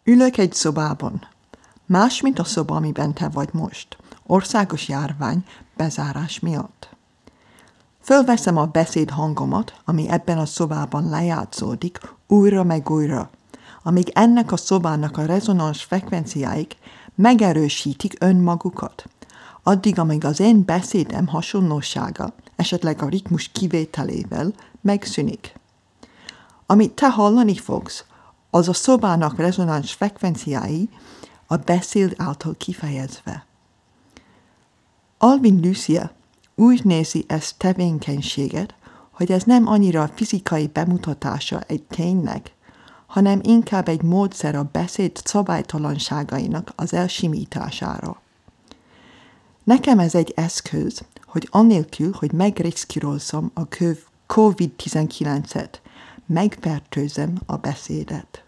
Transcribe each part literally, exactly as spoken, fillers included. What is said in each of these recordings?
Ülök egy szobában. Más, mint a szoba, amiben te vagy most. Országos járvány bezárás miatt. Fölveszem a beszéd hangomat, ami ebben a szobában lejátszódik, újra meg újra, amíg ennek a szobának a rezonans frekvenciáik megerősítik önmagukat. Addig, amíg az én beszédem hasonlósága, esetleg a ritmus kivételével megszűnik. Amit te hallani fogsz, az a szobának rezonans frekvenciái a beszéd által kifejezve. Alvin Lucia úgy nézi ezt tevékenységet, hogy ez nem annyira a fizikai bemutatása egy ténynek, hanem inkább egy módszer a beszéd szabálytalanságainak az elsimítására. Nekem ez egy eszköz, hogy anélkül, hogy megriszkírozom a kovid tizenkilencet, megfertőzem a beszédet.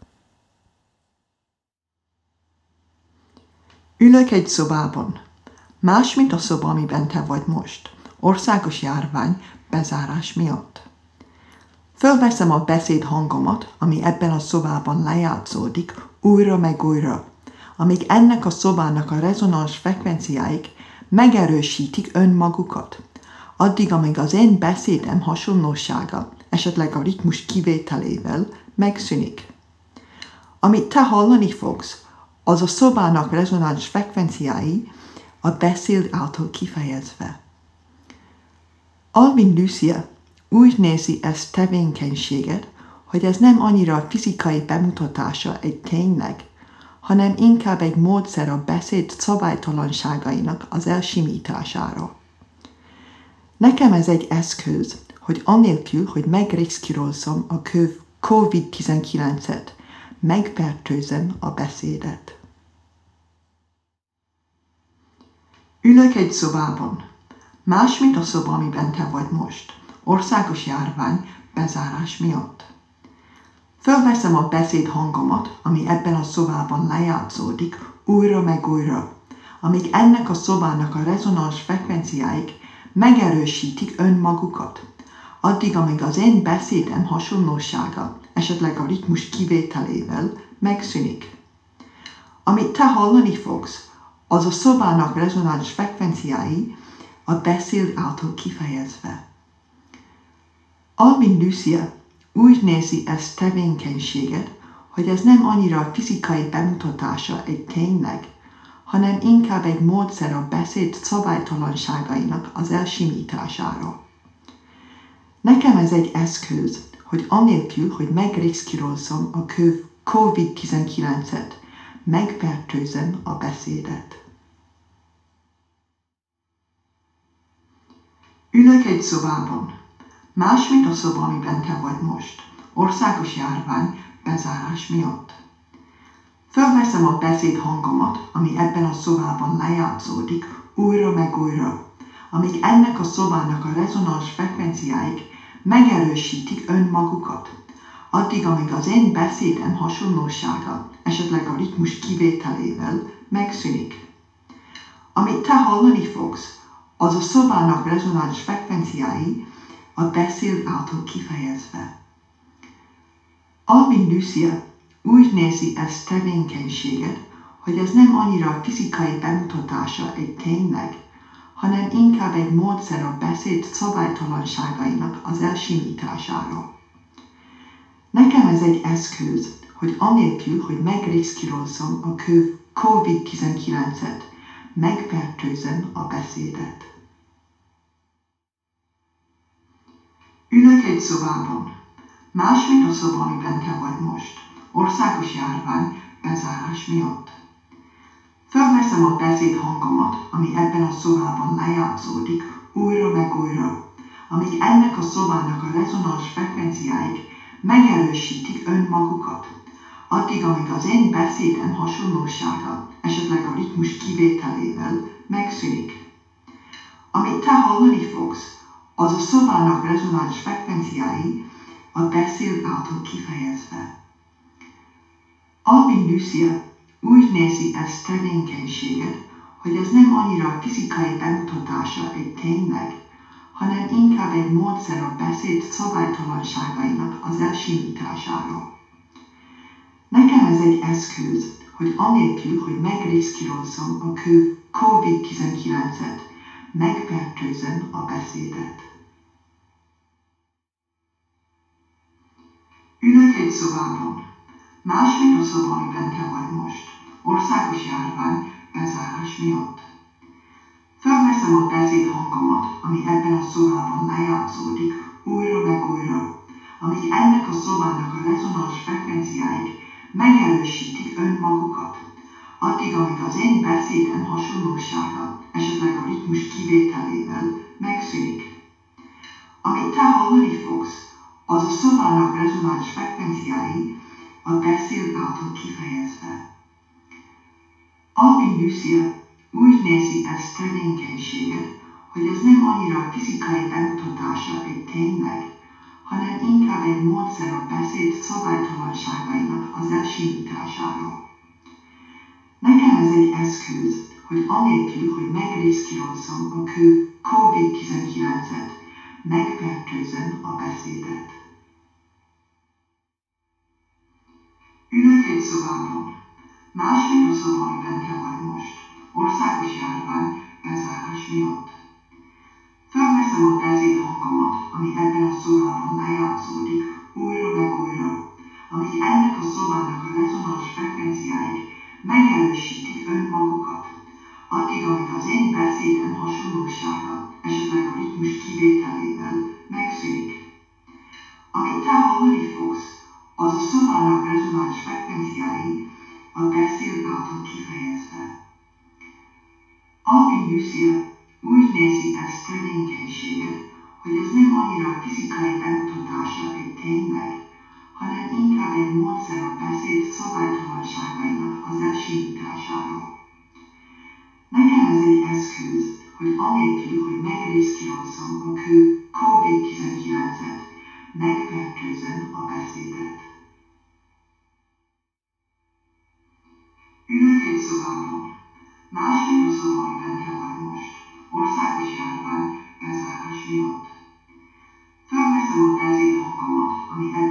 Ülök egy szobában. Más, mint a szoba, amiben te vagy most. Országos járvány bezárás miatt. Fölveszem a beszéd hangomat, ami ebben a szobában lejátszódik, újra meg újra, amíg ennek a szobának a rezonans frekvenciáik megerősítik önmagukat. Addig, amíg az én beszédem hasonlósága, esetleg a ritmus kivételével megszűnik. Amit te hallani fogsz, az a szobának rezonans frekvenciái a beszéd által kifejezve. Alvin Lucia úgy nézi ezt tevékenységet, hogy ez nem annyira a fizikai bemutatása egy ténynek, hanem inkább egy módszer a beszéd szabálytalanságainak az elsimítására. Nekem ez egy eszköz, hogy anélkül, hogy megriszkírozom a kovid tizenkilencet, megfertőzem a beszédet. Ülök egy szobában. Más, mint a szoba, amiben te vagy most. Országos járvány bezárás miatt. Fölveszem a beszéd hangomat, ami ebben a szobában lejátszódik, újra meg újra, amíg ennek a szobának a rezonans frekvenciáik megerősítik önmagukat. Addig, amíg az én beszédem hasonlósága, esetleg a ritmus kivételével megszűnik. Amit te hallani fogsz, az a szobának rezonans frekvenciái a beszéd által kifejezve. Alvin Lucia úgy nézi ezt tevékenységet, hogy ez nem annyira a fizikai bemutatása egy ténynek, hanem inkább egy módszer a beszéd szabálytalanságainak az elsimítására. Nekem ez egy eszköz, hogy anélkül, hogy megriszkírozom a kovid tizenkilencet, megfertőzem a beszédet. Ülök egy szobában. Más, mint a szoba, amiben te vagy most. Országos járvány bezárás miatt. Fölveszem a beszéd hangomat, ami ebben a szobában lejátszódik, újra meg újra, amíg ennek a szobának a rezonans frekvenciáik megerősítik önmagukat. Addig, amíg az én beszédem hasonlósága, esetleg a ritmus kivételével megszűnik. Amit te hallani fogsz, az a szobának rezonans frekvenciái a beszéd által kifejezve. Alvin Lucia úgy nézi ezt tevékenységet, hogy ez nem annyira a fizikai bemutatása egy ténynek, hanem inkább egy módszer a beszéd szabálytalanságainak az elsimítására. Nekem ez egy eszköz, hogy anélkül, hogy megriszkírozom a kovid tizenkilencet, megfertőzem a beszédet. Ülök egy szobában. Más, mint a szoba, amiben te vagy most. Országos járvány bezárás miatt. Fölveszem a beszéd hangomat, ami ebben a szobában lejátszódik, újra meg újra, amíg ennek a szobának a rezonans frekvenciáik megerősítik önmagukat. Addig, amíg az én beszédem hasonlósága, esetleg a ritmus kivételével megszűnik. Amit te hallani fogsz, az a szobának rezonans frekvenciái a beszéd által kifejezve. Alvin Lucia úgy nézi ezt tevékenységet, hogy ez nem annyira a fizikai bemutatása egy ténynek, hanem inkább egy módszer a beszéd szabálytalanságainak az elsimítására. Nekem ez egy eszköz, hogy anélkül, hogy megriszkírozzam a kovid tizenkilencet, megfertőzzem a beszédet. Ülök egy szobában. Más, mint a szoba, amiben te vagy most. Országos járvány bezárás miatt. Fölveszem a beszéd hangomat, ami ebben a szobában lejátszódik, újra meg újra, amíg ennek a szobának a rezonáns frekvenciáik megerősítik önmagukat. Addig, amíg az én beszédem hasonlósága, esetleg a ritmus kivételével megszűnik. Amit te hallani fogsz, az a szobának rezonáns frekvenciái a beszéd által kifejezve. Albin Lucia úgy nézi ezt tevékenységet, hogy ez nem annyira fizikai bemutatása egy tényleg, hanem inkább egy módszer a beszéd szabálytalanságainak az elsimítására. Nekem ez egy eszköz, hogy anélkül, hogy megriszkírozzam a kovid tizenkilencet, megfertőzzem a beszédet. Ülök egy szobában. Más, mint a szoba, amiben te vagy most. Országos járvány bezárás miatt. Fölveszem a beszéd hangomat, ami ebben a szobában lejátszódik, újra meg újra, amíg ennek a szobának a rezonáns frekvenciáik megerősítik önmagukat. Addig, amíg az én beszédem hasonlósága, esetleg a ritmus kivételével megszűnik. Amit te hallani fogsz, az a szobának rezonáns frekvenciái a beszéd által kifejezve. Albin Lucia úgy nézi ezt tevékenységet, hogy ez nem annyira fizikai bemutatása egy tényleg, hanem inkább egy módszer a beszéd szabálytalanságainak az elsimítására. Nekem ez egy eszköz, hogy anélkül, hogy megriszkírozzam a kovid tizenkilencet, megfertőzzem a beszédet. Ülök egy szobában. Más, mint a szoba, amiben te vagy most. Országos járvány bezárás miatt. Fölveszem a beszéd hangomat, ami ebben